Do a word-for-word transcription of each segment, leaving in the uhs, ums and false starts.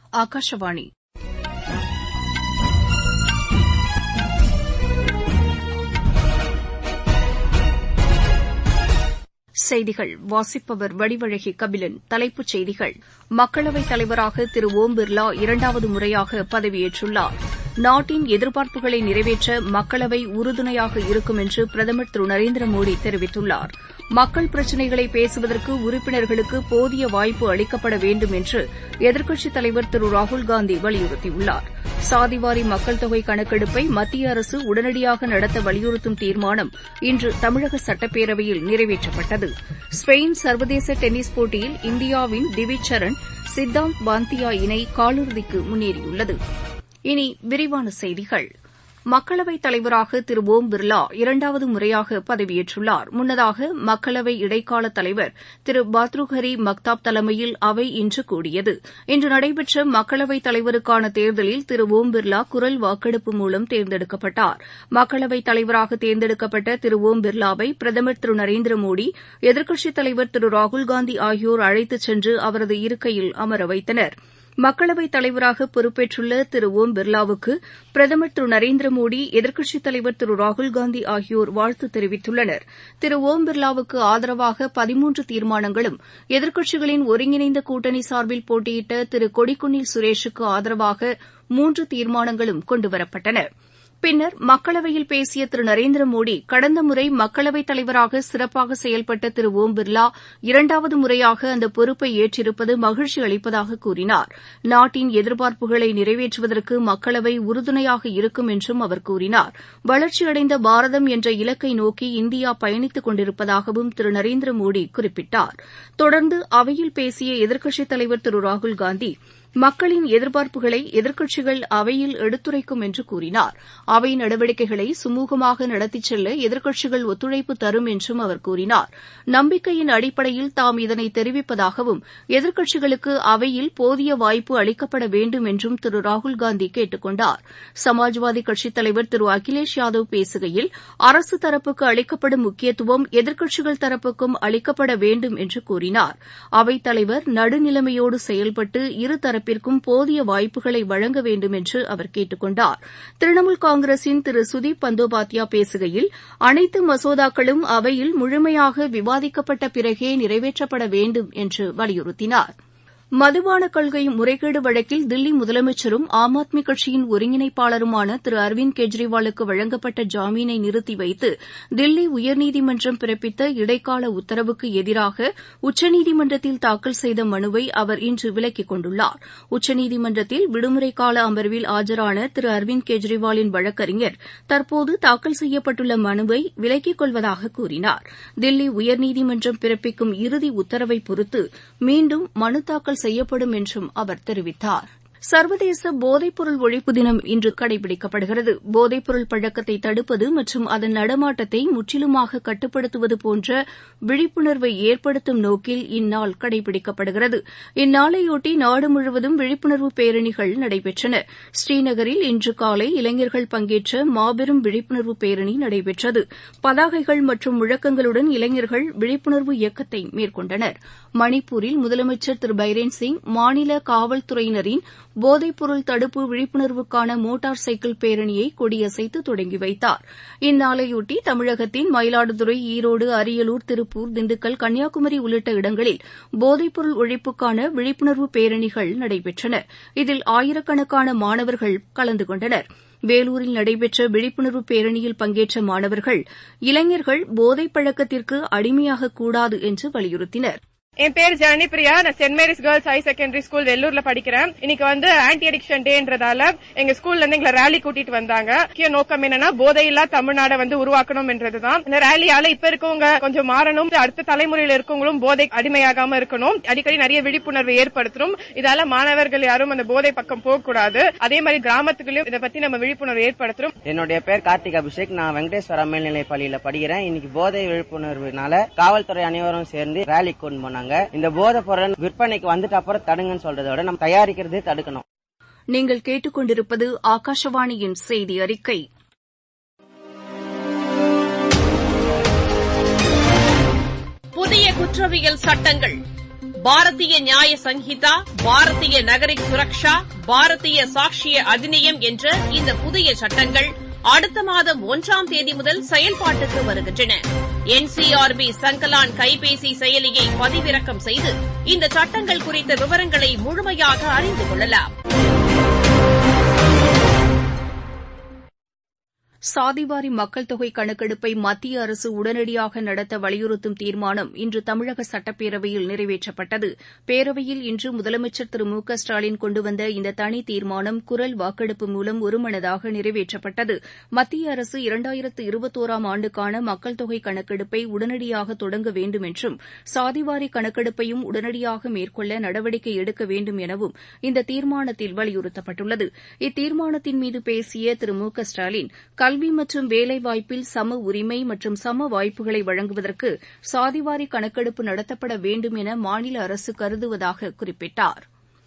ஆகாஷவாணி செய்திகள் வாசிப்பவர் வடிவழகி கபிலன். தலைப்புச் செய்திகள். மக்களவைத் தலைவராக திரு ஓம் பிர்லா இரண்டாவது முறையாக பதவியேற்றுள்ளார். நாட்டின் எதிர்பார்ப்புகளை நிறைவேற்ற மக்களவை உறுதுணையாக இருக்கும் என்று பிரதமர் திரு நரேந்திர மோடி தெரிவித்துள்ளார். மக்கள் பிரச்சினைகளை பேசுவதற்கு உறுப்பினர்களுக்கு போதிய வாய்ப்பு அளிக்கப்பட வேண்டும் என்று எதிர்க்கட்சித் தலைவர் திரு ராகுல்காந்தி வலியுறுத்தியுள்ளார். சாதிவாரி மக்கள் தொகை கணக்கெடுப்பை மத்திய அரசு உடனடியாக நடத்த வலியுறுத்தும் தீர்மானம் இன்று தமிழக சட்டப்பேரவையில் நிறைவேற்றப்பட்டது. ஸ்பெயின் சர்வதேச டென்னிஸ் போட்டியில் இந்தியாவின் திவிஜ் சரண் சித்தாந்த் பாந்தியா இணை காலிறுதிக்கு முன்னேறியுள்ளது. இனி விரிவான செய்திகள். மக்களவைத் தலைவராக திரு ஓம் பிர்லா இரண்டாவது முறையாக பதவியேற்றுள்ளார். முன்னதாக மக்களவை இடைக்கால தலைவர் திரு பர்த்ருஹரி மக்தாப் தலைமையில் அவை இன்று கூடியது. இன்று நடைபெற்ற மக்களவைத் தலைவருக்கான தேர்தலில் திரு ஓம் பிர்லா குரல் வாக்கெடுப்பு மூலம் தேர்ந்தெடுக்கப்பட்டார். மக்களவைத் தலைவராக தேர்ந்தெடுக்கப்பட்ட திரு ஓம் பிர்லாவை பிரதமர் திரு நரேந்திர மோடி, எதிர்க்கட்சித் தலைவர் திரு ராகுல்காந்தி ஆகியோர் அழைத்துச் சென்று அவரது இருக்கையில் அமர வைத்தனர். மக்களவைத் தலைவராக பொறுப்பேற்றுள்ள திரு ஓம் பிர்லாவுக்கு பிரதமர் திரு நரேந்திர மோடி, எதிர்க்கட்சித் தலைவர் திரு ராகுல்காந்தி ஆகியோர் வாழ்த்து தெரிவித்துள்ளனர். திரு ஓம் பிர்லாவுக்கு ஆதரவாக பதிமூன்று தீர்மானங்களும், எதிர்க்கட்சிகளின் ஒருங்கிணைந்த கூட்டணி சார்பில் போட்டியிட்ட திரு கொடிக்குன்னில் சுரேஷுக்கு ஆதரவாக மூன்று தீர்மானங்களும் கொண்டுவரப்பட்டன. பின்னர் மக்களவையில் பேசிய திரு நரேந்திர மோடி, கடந்த முறை மக்களவைத் தலைவராக சிறப்பாக செயல்பட்ட திரு ஓம் பிர்லா இரண்டாவது முறையாக அந்த பொறுப்பை ஏற்றிருப்பது மகிழ்ச்சி அளிப்பதாக கூறினார். நாட்டின் எதிர்பார்ப்புகளை நிறைவேற்றுவதற்கு மக்களவை உறுதுணையாக இருக்கும் என்றும் அவர் கூறினார். வளர்ச்சியடைந்த பாரதம் என்ற இலக்கை நோக்கி இந்தியா பயணித்துக் கொண்டிருப்பதாகவும் திரு நரேந்திர மோடி குறிப்பிட்டார். தொடர்ந்து அவையில் பேசிய எதிர்க்கட்சித் தலைவர் திரு ராகுல்காந்தி, மக்களின் எதிர்பார்ப்புகளை எதிர்க்கட்சிகள் அவையில் எடுத்துரைக்கும் என்று கூறினார். அவை நடவடிக்கைகளை சுமூகமாக நடத்திச் செல்ல எதிர்க்கட்சிகள் ஒத்துழைப்பு தரும் என்றும் அவர் கூறினார். நம்பிக்கையின் அடிப்படையில் தாம் இதனை தெரிவிப்பதாகவும், எதிர்க்கட்சிகளுக்கு அவையில் போதிய வாய்ப்பு அளிக்கப்பட வேண்டும் என்றும் திரு ராகுல்காந்தி கேட்டுக் கொண்டார். சமாஜ்வாதி கட்சித் தலைவர் திரு அகிலேஷ் யாதவ் பேசுகையில், அரசு தரப்புக்கு அளிக்கப்படும் முக்கியத்துவம் எதிர்க்கட்சிகள் தரப்புக்கும் அளிக்கப்பட வேண்டும் என்று கூறினார். அவைத் தலைவர் நடுநிலைமையோடு செயல்பட்டு இருதரப்பு ப்பிற்கும் போதிய வாய்ப்புகளை வழங்க வேண்டும் என்று அவர் கேட்டுக் கொண்டார். திரிணாமுல் காங்கிரசின் திரு சுதீப் பந்தோபாத்யா பேசுகையில், அனைத்து மசோதாக்களும் அவையில் முழுமையாக விவாதிக்கப்பட்ட பிறகே நிறைவேற்றப்பட வேண்டும் என்று வலியுறுத்தினார். மதுபான கொள்கை முறைகேடு வழக்கில் தில்லி முதலமைச்சரும் ஆம் ஆத்மி கட்சியின் ஒருங்கிணைப்பாளருமான திரு அரவிந்த் கெஜ்ரிவாலுக்கு வழங்கப்பட்ட ஜாமீனை நிறுத்தி வைத்து தில்லி உயர்நீதிமன்றம் பிறப்பித்த இடைக்கால உத்தரவுக்கு எதிராக உச்சநீதிமன்றத்தில் தாக்கல் செய்த மனுவை அவர் இன்று விலக்கிக் கொண்டுள்ளார். உச்சநீதிமன்றத்தில் விடுமுறை கால அமர்வில் ஆஜரான திரு அரவிந்த் கெஜ்ரிவாலின் வழக்கறிஞர் தற்போது தாக்கல் செய்யப்பட்டுள்ள மனுவை விலக்கிக் கொள்வதாக கூறினார். தில்லி உயர்நீதிமன்றம் பிறப்பிக்கும் இறுதி உத்தரவை பொறுத்து மீண்டும் மனு தாக்கல் செய்யப்படும் என்றும் அவர் தெரிவித்தார். சர்வதேச போதைப்பொருள் ஒழிப்பு தினம் இன்று கடைபிடிக்கப்படுகிறது. போதைப்பொருள் பழக்கத்தை தடுப்பது மற்றும் அதன் நடமாட்டத்தை முற்றிலுமாக கட்டுப்படுத்துவது போன்ற விழிப்புணர்வை ஏற்படுத்தும் நோக்கில் இந்நாள் கடைபிடிக்கப்படுகிறது. இந்நாளையொட்டி நாடு முழுவதும் விழிப்புணர்வு பேரணிகள் நடைபெற்றன. ஸ்ரீநகரில் இன்று காலை இளைஞர்கள் பங்கேற்ற மாபெரும் விழிப்புணர்வு பேரணி நடைபெற்றது. பதாகைகள் மற்றும் முழக்கங்களுடன் இளைஞர்கள் விழிப்புணர்வு இயக்கத்தை மேற்கொண்டனர். மணிப்பூரில் முதலமைச்சர் திரு பைரேன் சிங் மாநில காவல்துறையினரின் போதைப்பொருள் தடுப்பு விழிப்புணர்வுக்கான மோட்டார் சைக்கிள் பேரணியை கொடியசைத்து தொடங்கி வைத்தார். இந்நாளையொட்டி தமிழகத்தின் மயிலாடுதுறை, ஈரோடு, அரியலூர், திருப்பூர், திண்டுக்கல், கன்னியாகுமரி உள்ளிட்ட இடங்களில் போதைப்பொருள் ஒழிப்புக்கான விழிப்புணர்வு பேரணிகள் நடைபெற்றன. இதில் ஆயிரக்கணக்கான மாணவர்கள் கலந்து கொண்டனர். வேலூரில் நடைபெற்ற விழிப்புணர்வு பேரணியில் பங்கேற்ற மாணவர்கள், இளைஞர்கள் போதைப் பழக்கத்திற்கு அடிமையாகக்கூடாது என்று வலியுறுத்தினர். என் பேர் ஜனனி பிரியா. நான் Saint Mary's girls high secondary school வெள்ளூர்ல படிக்கிறேன். இன்னைக்கு வந்து ஆன்டி அடிக்ஷன் டேன்றதால எங்க ஸ்கூல்ல இருந்து எங்களை ரேலி கூட்டிட்டு வந்தாங்க. முக்கிய நோக்கம் என்னன்னா போதையில்லா தமிழ்நாடை வந்து உருவாக்கணும் என்றதுதான். இந்த ரேலியால இப்ப இருக்கவங்க கொஞ்சம் மாறணும், அடுத்த தலைமுறையில இருக்கவங்களும் போதை அடிமையாகாம இருக்கணும், அடிக்கடி நிறைய விழிப்புணர்வு ஏற்படுத்தணும். இதால மாணவர்கள் யாரும் அந்த போதை பக்கம் போக கூடாது. அதே மாதிரி கிராமத்துக்குள்ளயும் இதை பத்தி நம்ம விழிப்புணர்வு ஏற்படுத்தணும். என்னுடைய பேர் கார்த்திக் அபிஷேக். நான் வெங்கடேஸ்வரா மேல்நிலை பள்ளியில படிக்கிறேன். இன்னைக்கு போதை விழிப்புணர்வுனால காவல்துறை அனைவரும் சேர்ந்து ரேலி கொண்டு போனாங்க. இந்த போதை பொருள் விற்பனைக்கு வந்துட்டு அப்புறம் தடுங்கன்னு சொல்றதை விட நம்ம தயாரிக்கிறதே தடுக்கணும். நீங்கள் கேட்டுக்கொண்டிருப்பது ஆகாஷவாணியின் செய்தி அறிக்கை. புதிய குற்றவியல் சட்டங்கள் பாரதிய நியாய சங்கீதா, பாரதிய நகரிக் சுரக்ஷா, பாரதிய சாக்ஷிய அதிநியம் என்ற இந்த புதிய சட்டங்கள் அடுத்த மாதம் ஒன்றாம் தேதி முதல் செயல்பாட்டுக்கு வருகின்றன. என்சிஆர்பி சங்கலான் கைபேசி செயலியை பதிவிறக்கம் செய்து இந்த சட்டங்கள் குறித்த விவரங்களை முழுமையாக அறிந்து கொள்ளலாம். சாதிவாரி மக்கள் தொகை கணக்கெடுப்பை மத்திய அரசு உடனடியாக நடத்த வலியுறுத்தும் தீர்மானம் இன்று தமிழக சட்டப்பேரவையில் நிறைவேற்றப்பட்டது. பேரவையில் இன்று முதலமைச்சர் திரு மு க ஸ்டாலின் கொண்டுவந்த இந்த தனி தீர்மானம் குரல் வாக்கெடுப்பு மூலம் ஒருமனதாக நிறைவேற்றப்பட்டது. மத்திய அரசு இரண்டாயிரத்து இருபத்தோராம் ஆண்டுக்கான மக்கள் தொகை கணக்கெடுப்பை உடனடியாக தொடங்க வேண்டும் என்றும் சாதிவாரி கணக்கெடுப்பையும் உடனடியாக மேற்கொள்ள நடவடிக்கை எடுக்க வேண்டும் எனவும் இந்த தீர்மானத்தில் வலியுறுத்தப்பட்டுள்ளது. இத்தீர்மானத்தின் மீது பேசிய திரு மு க ஸ்டாலின், கல்வி மற்றும் வேலைவாய்ப்பில் சம உரிமை மற்றும் சம வாய்ப்புகளை வழங்குவதற்கு சாதிவாரி கணக்கெடுப்பு நடத்தப்பட வேண்டும் என மாநில அரசு கருதுவதாக குறிப்பிட்டார்.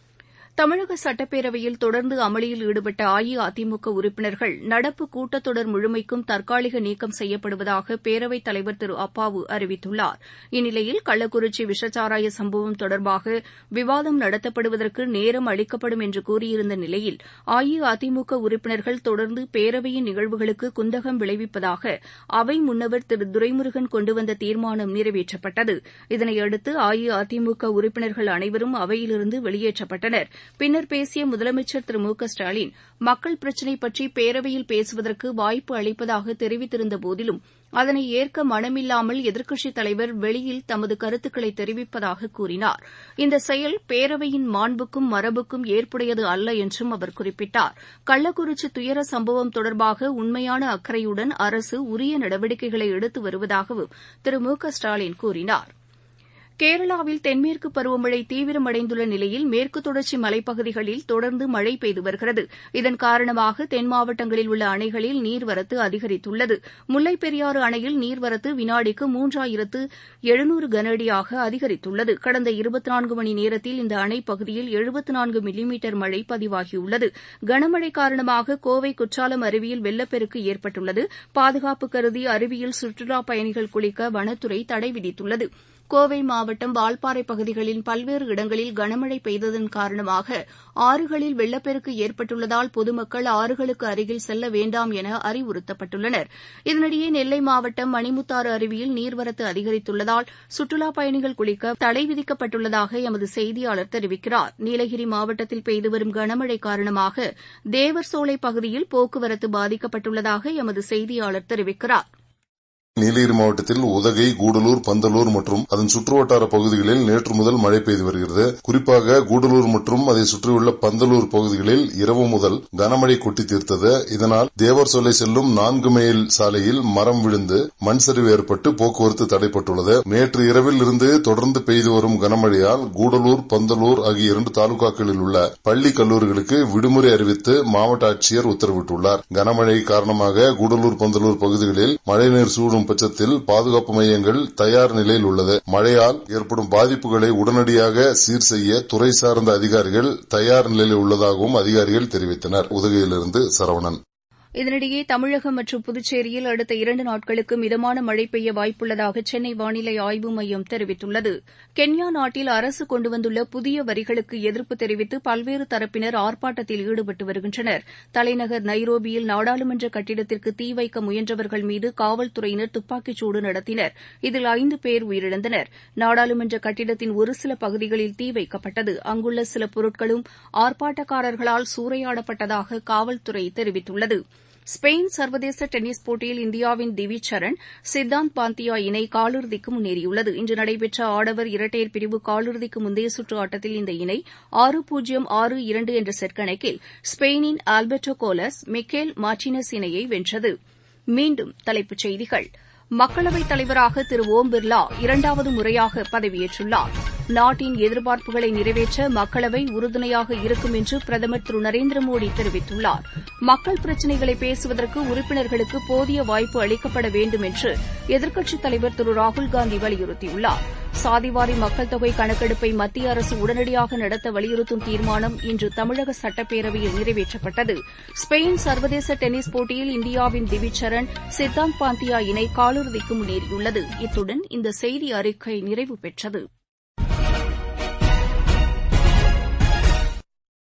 தமிழக சட்டப்பேரவையில் தொடர்ந்து அமளியில் ஈடுபட்ட அஇஅதிமுக உறுப்பினர்கள் நடப்பு கூட்டத்தொடர் முழுமைக்கும் தற்காலிக நீக்கம் செய்யப்படுவதாக பேரவைத் தலைவர் திரு அப்பாவு அறிவித்துள்ளார். இந்நிலையில் கள்ளக்குறிச்சி விஷச்சாராய சம்பவம் தொடர்பாக விவாதம் நடத்தப்படுவதற்கு நேரம் அளிக்கப்படும் என்று கூறியிருந்த நிலையில் அஇஅதிமுக உறுப்பினர்கள் தொடர்ந்து பேரவையின் நிகழ்வுகளுக்கு குந்தகம் விளைவிப்பதாக அவை முன்னவர் திரு துரைமுருகன் கொண்டுவந்த தீர்மானம் நிறைவேற்றப்பட்டது. இதனையடுத்து அஇஅதிமுக உறுப்பினர்கள் அனைவரும் அவையிலிருந்து வெளியேற்றப்பட்டனர். பின்னர் பேசிய முதலமைச்சர் திரு மு க ஸ்டாலின், மக்கள் பிரச்சினை பற்றி பேரவையில் பேசுவதற்கு வாய்ப்பு அளிப்பதாக தெரிவித்திருந்த போதிலும் அதனை ஏற்க மனமில்லாமல் எதிர்க்கட்சித் தலைவர் வெளியில் தமது கருத்துக்களை தெரிவிப்பதாக கூறினார். இந்த செயல் பேரவையின் மாண்புக்கும் மரபுக்கும் ஏற்புடையது அல்ல என்றும் அவர் குறிப்பிட்டார். கள்ளக்குறிச்சி துயர சம்பவம் தொடர்பாக உண்மையான அக்கறையுடன் அரசு உரிய நடவடிக்கைகளை எடுத்து வருவதாகவும் திரு மு க ஸ்டாலின் கூறினார். கேரளாவில் தென்மேற்கு பருவமழை தீவிரமடைந்துள்ள நிலையில் மேற்கு தொடர்ச்சி மலைப்பகுதிகளில் தொடர்ந்து மழை பெய்து வருகிறது. இதன் காரணமாக தென் மாவட்டங்களில் உள்ள அணைகளில் நீர்வரத்து அதிகரித்துள்ளது. முல்லைப் பெரியாறு அணையில் நீர்வரத்து வினாடிக்கு மூன்றாயிரத்து எழுநூறு கனஅடியாக அதிகரித்துள்ளது. கடந்த இருபத்தி நான்கு மணி நேரத்தில் இந்த அணை பகுதியில் எழுபத்து நான்கு மில்லிமீட்டர் மழை பதிவாகியுள்ளது. கனமழை காரணமாக கோவை குற்றாலம் அருவியில் வெள்ளப்பெருக்கு ஏற்பட்டுள்ளது. பாதுகாப்பு கருதி அருவியில் சுற்றுலாப் பயணிகள் குளிக்க வனத்துறை தடை விதித்துள்ளது. கோவை மாவட்டம் வால்பாறை பகுதிகளில் பல்வேறு இடங்களில் கனமழை பெய்ததன் காரணமாக ஆறுகளில் வெள்ளப்பெருக்கு ஏற்பட்டுள்ளதால் பொதுமக்கள் ஆறுகளுக்கு அருகில் செல்ல வேண்டாம் என அறிவுறுத்தப்பட்டுள்ளனர். இதனிடையே நெல்லை மாவட்டம் மணிமுத்தாறு அருவியில் நீர்வரத்து அதிகரித்துள்ளதால் சுற்றுலாப் பயணிகள் குளிக்க தடை விதிக்கப்பட்டுள்ளதாக எமது செய்தியாளர் தெரிவிக்கிறார். நீலகிரி மாவட்டத்தில் பெய்து வரும் கனமழை காரணமாக தேவர்சோலை பகுதியில் போக்குவரத்து பாதிக்கப்பட்டுள்ளதாக எமது செய்தியாளர் தெரிவிக்கிறார். நீலகிரி மாவட்டத்தில் உதகை, கூடலூர், பந்தலூர் மற்றும் அதன் சுற்றுவட்டார பகுதிகளில் நேற்று முதல் மழை பெய்து வருகிறது. குறிப்பாக கூடலூர் மற்றும் அதை சுற்றியுள்ள பந்தலூர் பகுதிகளில் இரவு முதல் கனமழை கொட்டி தீர்த்தது. இதனால் தேவர்சோலை செல்லும் நான்கு மைல் சாலையில் மரம் விழுந்து மண் சரிவு ஏற்பட்டு போக்குவரத்து தடைப்பட்டுள்ளது. நேற்று இரவில் இருந்து தொடர்ந்து பெய்து வரும் கனமழையால் கூடலூர், பந்தலூர் ஆகிய இரண்டு தாலுகாக்களில் உள்ள பள்ளி, கல்லூரிகளுக்கு விடுமுறை அறிவித்து மாவட்ட ஆட்சியர் உத்தரவிட்டுள்ளார். கனமழை காரணமாக கூடலூர், பந்தலூர் பகுதிகளில் மழைநீர் சூடும் பட்சத்தில் பாதுகாப்பு மையங்கள் தயார் நிலையில் உள்ளது. மழையால் ஏற்படும் பாதிப்புகளை உடனடியாக சீர் செய்ய துறை சார்ந்த அதிகாரிகள் தயார் நிலையில் உள்ளதாகவும் அதிகாரிகள் தெரிவித்தனர். உதகையிலிருந்து சரவணன். இதனிடையே தமிழகம் மற்றும் புதுச்சேரியில் அடுத்த இரண்டு நாட்களுக்கு மிதமான மழை பெய்ய வாய்ப்புள்ளதாக சென்னை வானிலை ஆய்வு மையம் தெரிவித்துள்ளது. கென்யா நாட்டில் அரசு கொண்டு வந்துள்ள புதிய வரிகளுக்கு எதிர்ப்பு தெரிவித்து பல்வேறு தரப்பினர் ஆர்ப்பாட்டத்தில் ஈடுபட்டு வருகின்றனர். தலைநகர் நைரோபியில் நாடாளுமன்ற கட்டிடத்திற்கு தீ வைக்க முயன்றவர்கள் மீது காவல்துறையினர் துப்பாக்கிச்சூடு நடத்தினர். இதில் ஐந்து பேர் உயிரிழந்தனர். நாடாளுமன்ற கட்டிடத்தின் ஒரு சில பகுதிகளில் தீ வைக்கப்பட்டது. அங்குள்ள சில பொருட்களும் ஆர்ப்பாட்டக்காரர்களால் சூறையாடப்பட்டதாக காவல்துறை தெரிவித்துள்ளது. ஸ்பெயின் சர்வதேச டென்னிஸ் போட்டியில் இந்தியாவின் திவிஜ் சரண், சித்தாந்த் பாந்தியா இணை காலிறுதிக்கு முன்னேறியுள்ளது. இன்று நடைபெற்ற ஆடவர் இரட்டையர் பிரிவு காலிறுதிக்கு முந்தைய சுற்று ஆட்டத்தில் இந்த இணை ஆறு பூஜ்ஜியம் ஆறு இரண்டு என்ற செட் கணக்கில் ஸ்பெயினின் ஆல்பர்டோ கோலஸ், மிக்கேல் மார்டினஸ் இணையை வென்றது. மீண்டும் தலைப்புச் செய்திகள். மக்களவைத் தலைவராக திரு ஓம் பிர்லா இரண்டாவது முறையாக பதவியேற்றுள்ளார். நாட்டின் எதிர்பார்ப்புகளை நிறைவேற்ற மக்களவை உறுதுணையாக இருக்கும் என்று பிரதமர் திரு நரேந்திர மோடி தெரிவித்துள்ளார். மக்கள் பிரச்சினைகளை பேசுவதற்கு உறுப்பினர்களுக்கு போதிய வாய்ப்பு அளிக்கப்பட வேண்டும் என்று எதிர்க்கட்சித் தலைவர் திரு ராகுல்காந்தி வலியுறுத்தியுள்ளார். சாதிவாரி மக்கள் தொகை கணக்கெடுப்பை மத்திய அரசு உடனடியாக நடத்த வலியுறுத்தும் தீர்மானம் இன்று தமிழக சட்டப்பேரவையில் நிறைவேற்றப்பட்டது. ஸ்பெயின் சர்வதேச டென்னிஸ் போட்டியில் இந்தியாவின் திவிஜ் சரண், சித்தாந்த் பாந்தியா இணை காலிறுதிக்கு முன்னேறியுள்ளது. இத்துடன் இந்த செய்தி அறிக்கை நிறைவு பெற்றது.